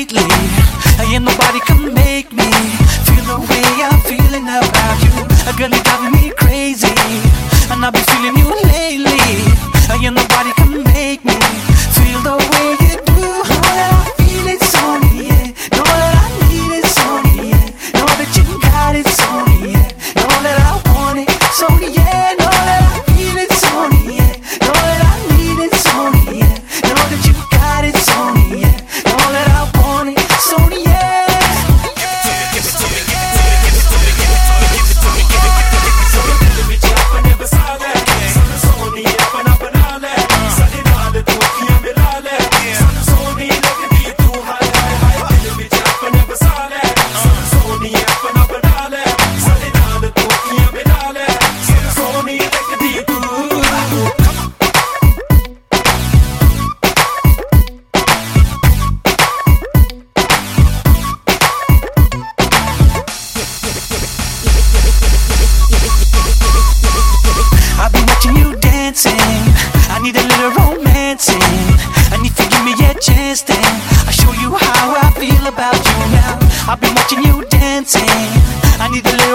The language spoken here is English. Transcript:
lately. And nobody can make me feel the way I'm feeling about you. Girl, you're driving me crazy, and I've been feeling you lately. And nobody can make me feel the way you do. Know that I feel it's on me, yeah. Know that I need it's on me, yeah. Know that you got it, it's on me, yeah. Know that I want it, it's on me, yeah. Know that I feel it's on me, yeah. Know that I need it's on me, yeah. Know that you got it, it's on me, yeah. Know that I want it, it's on me, yeah. I've been watching you dancing, I need a little romancing. And if you give me a chance, then I'll show you how I feel about you now. I've been watching you dancing, I need a little